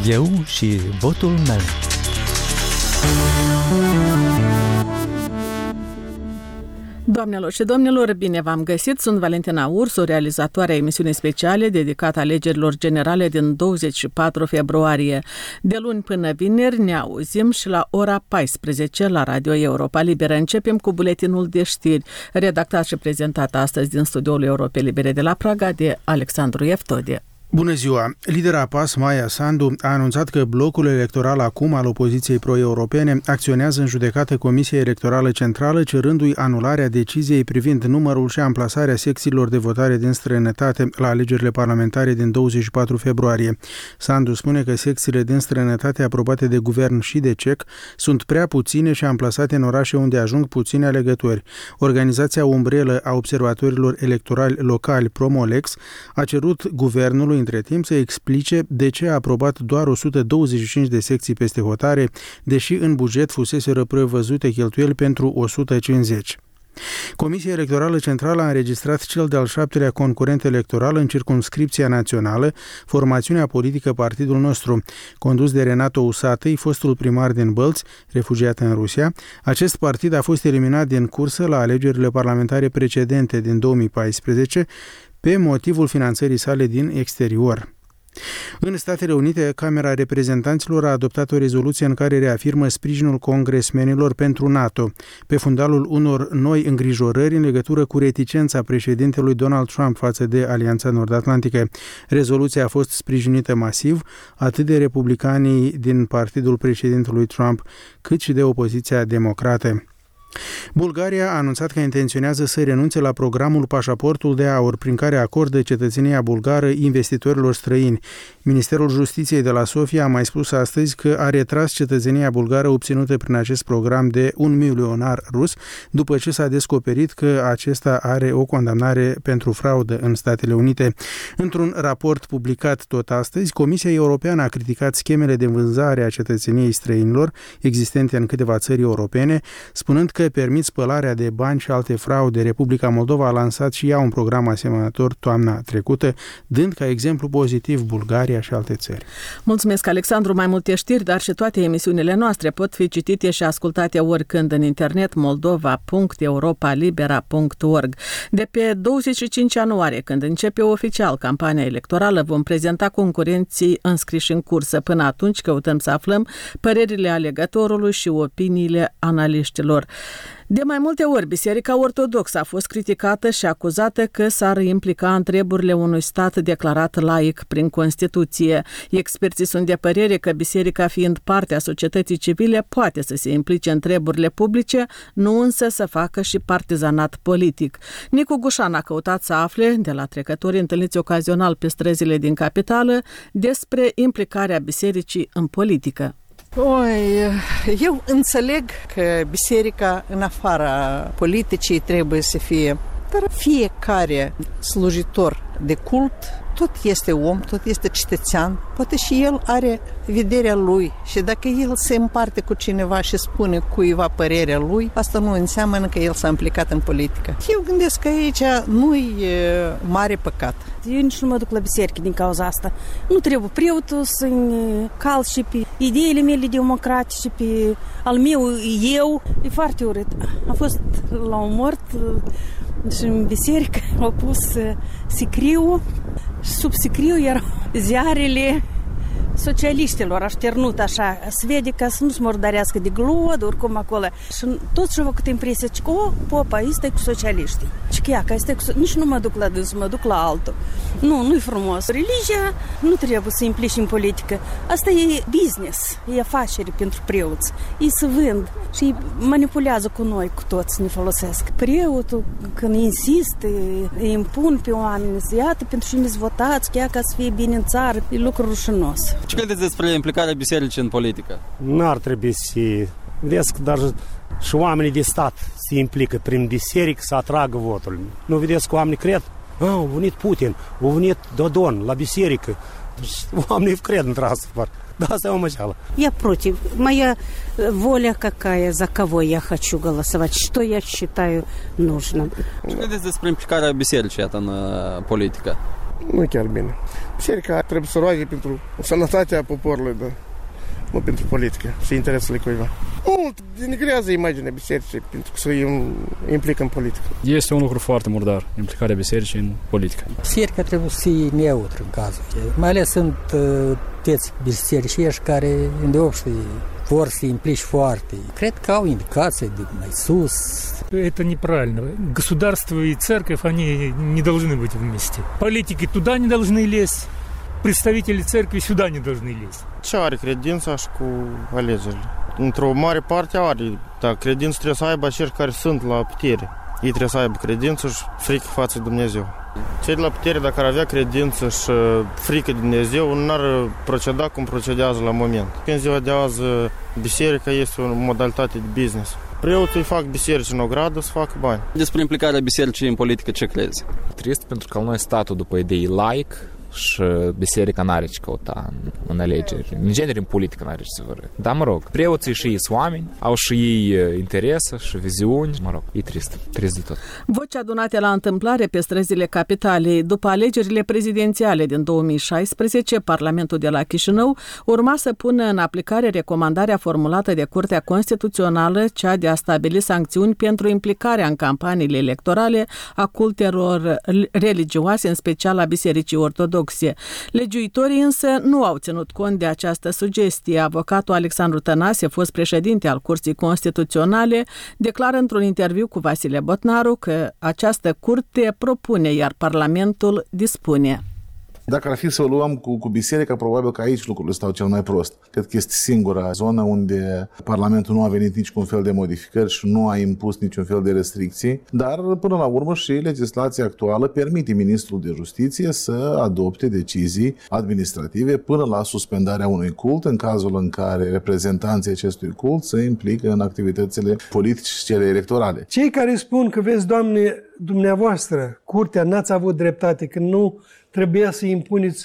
Eu și votul meu. Doamnelor și domnilor, bine v-am găsit! Sunt Valentina Ursu, realizatoarea emisiunii speciale dedicată alegerilor generale din 24 februarie. De luni până vineri ne auzim și la ora 14 la Radio Europa Liberă. Începem cu buletinul de știri, redactat și prezentat astăzi din studioul Europei Libere de la Praga de Alexandru Eftode. Bună ziua! Lidera PAS, Maia Sandu, a anunțat că blocul electoral acum al opoziției pro-europene acționează în judecată Comisia Electorală Centrală, cerându-i anularea deciziei privind numărul și amplasarea secțiilor de votare din străinătate la alegerile parlamentare din 24 februarie. Sandu spune că secțiile din străinătate aprobate de guvern și de CEC sunt prea puține și amplasate în orașe unde ajung puține alegători. Organizația umbrelă a observatorilor electorali locali Promolex a cerut guvernului între timp să explice de ce a aprobat doar 125 de secții peste hotare, deși în buget fuseseră prevăzute cheltuieli pentru 150. Comisia Electorală Centrală a înregistrat cel de-al 7-lea concurent electoral în circumscripția națională, formațiunea politică Partidul Nostru, condus de Renato Usatăi, fostul primar din Bălți, refugiat în Rusia. Acest partid a fost eliminat din cursă la alegerile parlamentare precedente din 2014 pe motivul finanțării sale din exterior. În Statele Unite, Camera Reprezentanților a adoptat o rezoluție în care reafirmă sprijinul congresmenilor pentru NATO, pe fundalul unor noi îngrijorări în legătură cu reticența președintelui Donald Trump față de Alianța Nord-Atlantică. Rezoluția a fost sprijinită masiv atât de republicanii din partidul președintelui Trump, cât și de opoziția democrată. Bulgaria a anunțat că intenționează să renunțe la programul Pașaportul de Aur, prin care acordă cetățenia bulgară investitorilor străini. Ministerul Justiției de la Sofia a mai spus astăzi că a retras cetățenia bulgară obținută prin acest program de un milionar rus, după ce s-a descoperit că acesta are o condamnare pentru fraudă în Statele Unite. Într-un raport publicat tot astăzi, Comisia Europeană a criticat schemele de vânzare a cetățeniei străinilor existente în câteva țări europene, spunând că permit spălarea de bani și alte fraude. Republica Moldova a lansat și ea un program asemănător toamna trecută, dând ca exemplu pozitiv Bulgaria și alte țări. Mulțumesc, Alexandru. Mai multe știri, dar și toate emisiunile noastre pot fi citite și ascultate oricând în internet moldova.europalibera.org. De pe 25 ianuarie, când începe oficial campania electorală, vom prezenta concurenții înscriși în cursă. Până atunci căutăm să aflăm părerile alegătorului și opiniile analiștilor. De mai multe ori, Biserica Ortodoxă a fost criticată și acuzată că s-ar implica în treburile unui stat declarat laic prin Constituție. Experții sunt de părere că Biserica, fiind parte a societății civile, poate să se implice în treburile publice, nu însă să facă și partizanat politic. Nicu Gușan a căutat să afle, de la trecători întâlniți ocazional pe străzile din capitală, despre implicarea Bisericii în politică. Eu înțeleg că biserica în afara politicii trebuie să fie, dar fiecare slujitor de cult tot este om, tot este cetățean, poate și el are vederea lui și dacă el se împarte cu cineva și spune cuiva părerea lui, asta nu înseamnă că el s-a implicat în politică. Eu gândesc că aici nu-i mare păcat. Eu nici nu mă duc la biserică din cauza asta. Nu trebuie preotul să-mi cal și pe ideile mele democratice, pe al meu eu. E foarte urât. Am fost la un mort și în biserică au pus sicriu. Sub sicriu erau ziarele socialiștilor, așternut așa, se vede ca să nu se murdărească de glod, oricum acolo. Și toți și-au făcut impresia că popa este cu socialiștii. Și că este cu nici nu mă duc la dânsul, mă duc la altul. Nu-i frumos. Religia nu trebuie să implici în politică. Asta e business, e afacere pentru preoți. Ei se vând și ei manipulează cu noi, cu toți ne folosesc. Preotul, când insistă, îi impun pe oameni, iată, pentru și ne-ți votați, chiar ca să fie bine în țară, e lucru rușinos. Ce credeți despre implicarea bisericii în politică? N-ar trebui să... Vedeți că dar și oamenii de stat se implică prin biserică să atragă votul. Nu vedeți că oamenii cred? A venit Putin, a venit Dodon la biserică. Oamenii cred într-asta. Да, asta e o măceală. Я против. Моя воля какая, за кого я хочу голосовать, что я считаю нужным. Ce credeți despre implicarea bisericii în politică? Nu e chiar bine. Biserica trebuie să roage pentru sănătatea poporului, da. Nu pentru politică și interesele cuiva. Mult denigrează imaginea bisericii pentru că se implică în politică. Este un lucru foarte murdar, implicarea bisericii în politică. Biserica trebuie să fie neutră în cazul. Mai ales sunt teți bisericiești care îndeopște vor să implici foarte. Cred că au indicații de mai sus. Это неправильно. Государство и церковь, они не должны быть вместе. Политики туда не должны лезть. Представители церкви сюда не должны лезть. Ce are credința și cu alegerile? Într-o mare parte are, dar credința trebuie să aibă acești care sunt la putere. Ei trebuie să aibă credință și frică față de Dumnezeu. Cei de la putere, dacă ar avea credință și frică de Dumnezeu, nu ar proceda cum procedează la moment. În ziua de azi, biserica este o modalitate de business. Preoții fac biserici în ogradă să facă bani. Despre implicarea bisericii în politică, ce crezi? Trist pentru că noi statul după idei laic și biserica n-are ce căuta în alegeri. În genere, în politică n-are ce să vă. Dar, mă rog, preoții și ei sunt oameni, au și ei interese și viziuni. Mă rog, e trist de tot. Voci adunate la întâmplare pe străzile capitalei după alegerile prezidențiale din 2016, Parlamentul de la Chișinău urma să pună în aplicare recomandarea formulată de Curtea Constituțională, cea de a stabili sancțiuni pentru implicarea în campaniile electorale a cultelor religioase, în special a Bisericii Ortodoxe. Legiuitorii însă nu au ținut cont de această sugestie. Avocatul Alexandru Tănase, fost președinte al Curții Constituționale, declară într-un interviu cu Vasile Botnaru că această curte propune, iar Parlamentul dispune. Dacă ar fi să o luăm cu biserica, probabil că aici lucrurile stau cel mai prost. Cred că este singura zonă unde Parlamentul nu a venit niciun fel de modificări și nu a impus niciun fel de restricții, dar până la urmă și legislația actuală permite Ministrul de Justiție să adopte decizii administrative până la suspendarea unui cult în cazul în care reprezentanții acestui cult se implică în activitățile politice și cele electorale. Cei care spun că, vezi, Doamne, dumneavoastră, curtea, n-ați avut dreptate, că nu trebuia să impuneți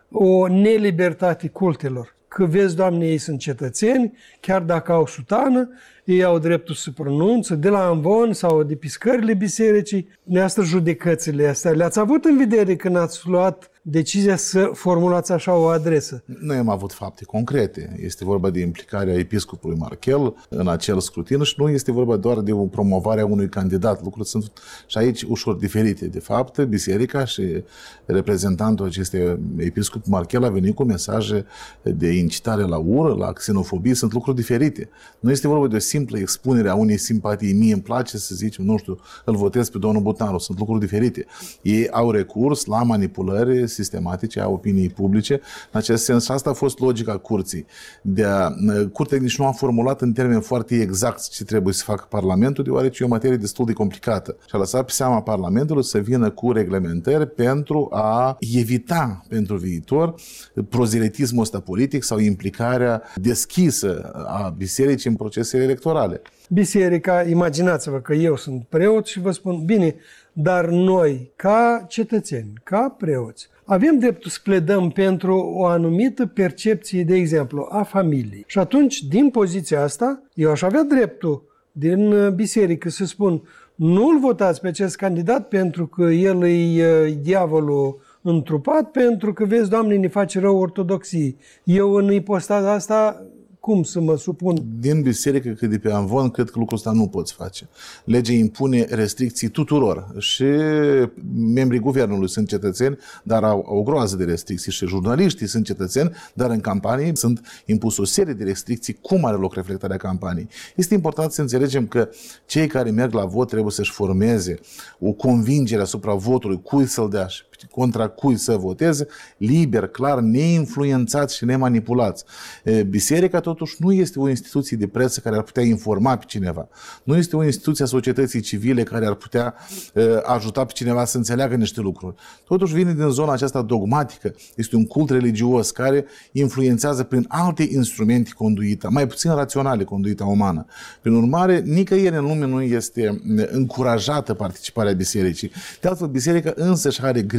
o nelibertate cultelor. Că vezi, Doamne, ei sunt cetățeni, chiar dacă au sutană, ei au dreptul să pronunță de la amvon sau de pe scările bisericii. Neastră judecățile astea le-ați avut în vedere când ați luat decizia să formulați așa o adresă? Noi am avut fapte concrete. Este vorba de implicarea episcopului Marchel în acel scrutin și nu este vorba doar de promovarea unui candidat. Lucrurile sunt și aici ușor diferite. De fapt, biserica și reprezentantul acestui episcop Marchel a venit cu mesaje de incitare la ură, la xenofobie. Sunt lucruri diferite. Nu este vorba de o simplă expunere a unei simpatii. Mie îmi place să zicem, nu știu, îl votez pe domnul Botnaru. Sunt lucruri diferite. Ei au recurs la manipulări sistematice a opiniei publice. În acest sens, asta a fost logica curții. Curtea nici nu a formulat în termeni foarte exact ce trebuie să facă Parlamentul, deoarece e o materie destul de complicată. Și a lăsat pe seama Parlamentului să vină cu reglementări pentru a evita pentru viitor prozelitismul ăsta politic sau implicarea deschisă a bisericii în procesele electorale. Biserica, imaginați-vă că eu sunt preot și vă spun, bine, dar noi, ca cetățeni, ca preoți, avem dreptul să pledăm pentru o anumită percepție, de exemplu, a familiei. Și atunci, din poziția asta, eu aș avea dreptul din biserică să spun, nu-l votați pe acest candidat pentru că el e diavolul întrupat, pentru că, vezi, Doamne, ne face rău ortodoxiei. Eu în ipostaza asta cum să mă supun? Din biserică, că de pe amvon, cred că lucrul ăsta nu poți face. Legea impune restricții tuturor. Și membrii guvernului sunt cetățeni, dar au o groază de restricții. Și jurnaliștii sunt cetățeni, dar în campanii sunt impuse o serie de restricții. Cum are loc reflectarea campaniei? Este important să înțelegem că cei care merg la vot trebuie să-și formeze o convingere asupra votului, cui să-l dea și contra cui să voteze, liber, clar, neinfluențați și nemanipulați. Biserica totuși nu este o instituție de presă care ar putea informa pe cineva. Nu este o instituție a societății civile care ar putea ajuta pe cineva să înțeleagă niște lucruri. Totuși vine din zona aceasta dogmatică. Este un cult religios care influențează prin alte instrumente conduita, mai puțin raționale conduita umană. Prin urmare, nicăieri în lume nu este încurajată participarea bisericii. De altfel, biserica însăși are grijă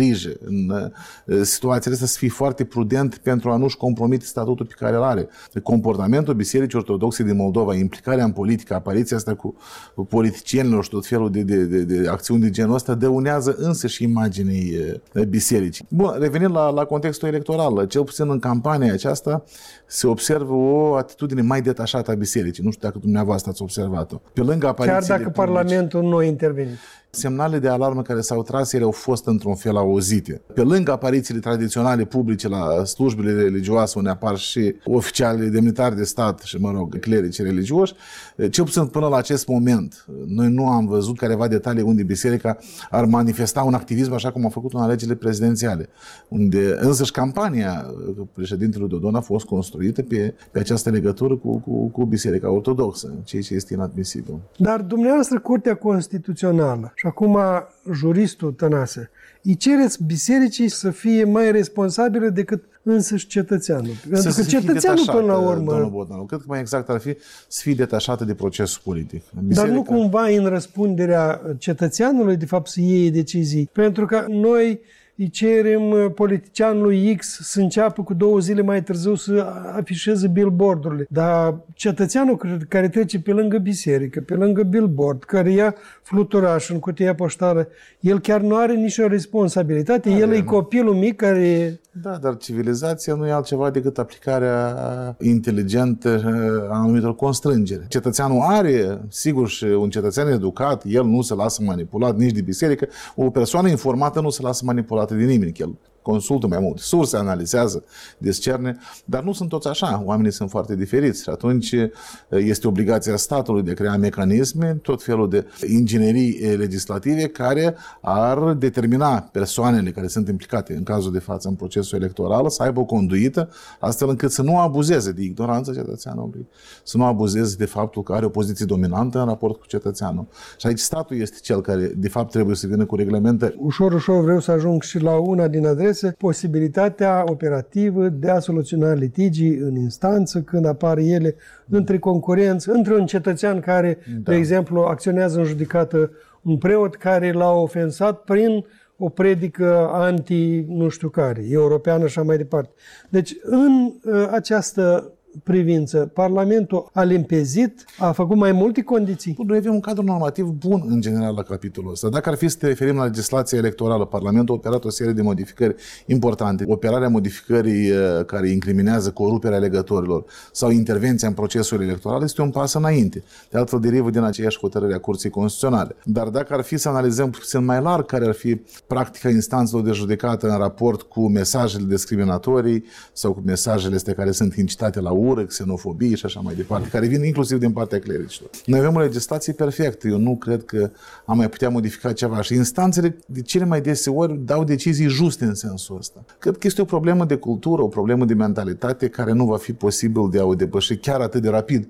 grijă în situațiile astea, să fie foarte prudent pentru a nu-și compromite statutul pe care îl are. Comportamentul Bisericii Ortodoxe din Moldova, implicarea în politică, apariția asta cu politicienilor și tot felul de acțiuni de genul ăsta dăunează însă și imaginii bisericii. Bun, revenind la contextul electoral, cel puțin în campania aceasta se observă o atitudine mai detașată a bisericii. Nu știu dacă dumneavoastră ați observat-o. Pe lângă aparițiile chiar dacă Parlamentul nu a intervenit. Semnalele de alarmă care s-au tras, ele au fost într-un fel auzite. Pe lângă aparițiile tradiționale publice la slujbele religioase, unde apar și oficiali demnitari de stat și, clerici religioși, cel puțin până la acest moment, noi nu am văzut careva detalii unde biserica ar manifesta un activism așa cum a făcut în alegerile prezidențiale, unde însăși campania președintelui Dodon a fost construită pe această legătură cu Biserica Ortodoxă, ceea ce este inadmisibil. Dar dumneavoastră, Curtea Constituțională, și acum juristul Tănase, îi cereți bisericii să fie mai responsabilă decât însăși cetățeanul. Pentru că cetățeanul până la urmă... Domnul Botnaru, cred că mai exact ar fi să fie detașată de procesul politic. Biserica... Dar nu cumva în răspunderea cetățeanului, de fapt, să iei decizii. Pentru că noi îi cerem politicianului X să înceapă cu 2 zile mai târziu să afișeze billboardurile. Dar cetățeanul care trece pe lângă biserică, pe lângă billboard, care ia fluturaș în cutia poștală, el chiar nu are nicio responsabilitate. El e copilul mic care... Da, dar civilizația nu e altceva decât aplicarea inteligentă a anumitor constrângeri. Cetățeanul are, sigur, și un cetățean educat, el nu se lasă manipulat nici de biserică. O persoană informată nu se lasă manipulată de nimeni. El consultă mai multe surse, analizează, discerne, dar nu sunt toți așa. Oamenii sunt foarte diferiți și atunci este obligația statului de a crea mecanisme, tot felul de inginerii legislative care ar determina persoanele care sunt implicate în cazul de față în procesul electoral să aibă o conduită astfel încât să nu abuzeze de ignoranța cetățeanului, să nu abuzeze de faptul că are o poziție dominantă în raport cu cetățeanul. Și aici statul este cel care de fapt trebuie să vină cu reglementări. Ușor vreau să ajung și la una din adrese, posibilitatea operativă de a soluționa litigii în instanță când apar ele între concurenți, între un cetățean care, de exemplu, acționează în judecată un preot care l-a ofensat prin o predică anti-nu știu care, europeană și așa mai departe. Deci, în această privință, Parlamentul a limpezit, a făcut mai multe condiții. Noi avem un cadru normativ bun în general la capitolul ăsta. Dacă ar fi să te referim la legislația electorală, Parlamentul a operat o serie de modificări importante. Operarea modificării care incriminează coruperea alegătorilor sau intervenția în procesul electoral este un pas înainte. De altfel, derivă din aceeași hotărâre a Curții Constituționale. Dar dacă ar fi să analizăm puțin mai larg care ar fi practica instanțelor de judecată în raport cu mesajele discriminatorii sau cu mesajele astea care sunt incitate la ură, xenofobie și așa mai departe, care vin inclusiv din partea clericilor. Noi avem o legislație perfectă. Eu nu cred că am mai putea modifica ceva și instanțele de cele mai deseori dau decizii juste în sensul ăsta. Cred că este o problemă de cultură, o problemă de mentalitate care nu va fi posibil de a o depăși chiar atât de rapid.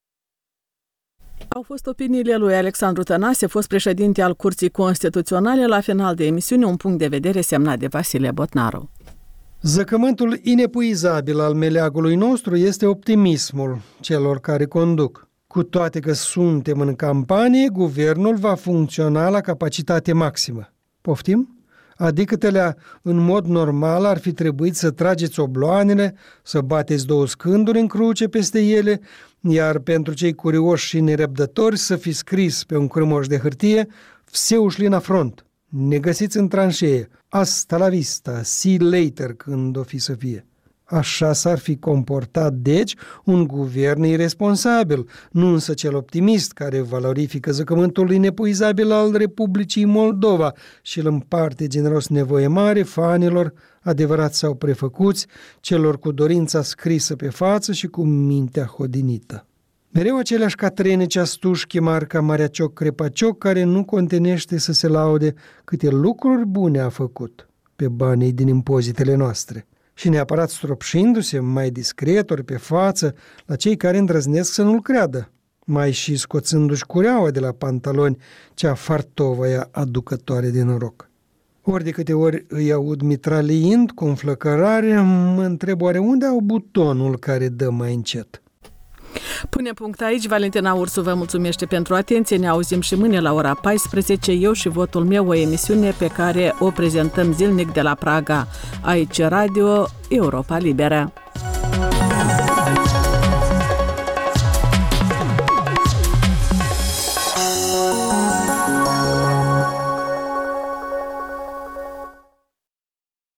Au fost opiniile lui Alexandru Tănase, fost președinte al Curții Constituționale. La final de emisiune, un punct de vedere semnat de Vasile Botnaru. Zăcământul inepuizabil al meleagului nostru este optimismul celor care conduc. Cu toate că suntem în campanie, guvernul va funcționa la capacitate maximă. Poftim? Adică în mod normal ar fi trebuit să trageți obloanele, să bateți 2 scânduri în cruce peste ele, iar pentru cei curioși și nerăbdători să fi scris pe un crâmoș de hârtie "Все ушли на front". Ne găsiți în tranșee. Hasta la vista, see later, când o fi să fie. Așa s-ar fi comportat, deci, un guvern irresponsabil, nu însă cel optimist care valorifică zăcământul inepuizabil al Republicii Moldova și îl împarte generos nevoie mare fanilor, adevărați sau prefăcuți, celor cu dorința scrisă pe față și cu mintea hodinită. Mereu aceleași Catrene Ceastușchi, marca Mariacioc Crepacioc, care nu contenește să se laude câte lucruri bune a făcut pe banii din impozitele noastre. Și neapărat stropșindu-se mai discret ori pe față la cei care îndrăznesc să nu-l creadă, mai și scoțându-și cureaua de la pantaloni cea fartovăia aducătoare de noroc. Ori de câte ori îi aud mitraliind cu înflăcărare, mă întreb oare unde au butonul care dă mai încet. Pune punct aici. Valentina Ursu vă mulțumește pentru atenție. Ne auzim și mâine la ora 14. Eu și votul meu, o emisiune pe care o prezentăm zilnic de la Praga. Aici Radio Europa Liberă.